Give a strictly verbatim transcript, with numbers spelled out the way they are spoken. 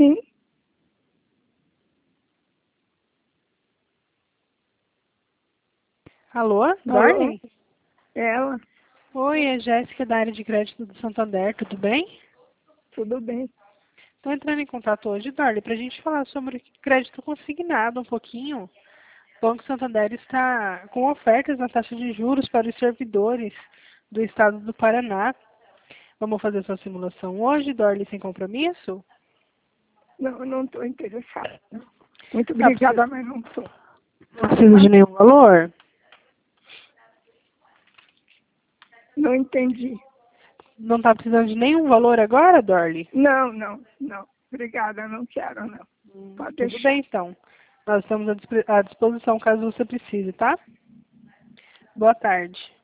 Sim. Alô, Alô? Dorley? Ela? Oi, é Jéssica da área de crédito do Santander, tudo bem? Tudo bem. Estou entrando em contato hoje, Dorley, para a gente falar sobre crédito consignado um pouquinho. O Banco Santander está com ofertas na taxa de juros para os servidores do estado do Paraná. Vamos fazer sua simulação hoje, Dorley, sem compromisso? Não, eu não estou interessada. Muito Tá, obrigada, mas não estou. Não precisa de nenhum valor? Não entendi. Não está precisando de nenhum valor agora, Dorley? Não, não, não. Obrigada, não quero, não. Hum, Pode tudo deixar. bem, então. Nós estamos à disp- à disposição caso você precise, tá? Boa tarde.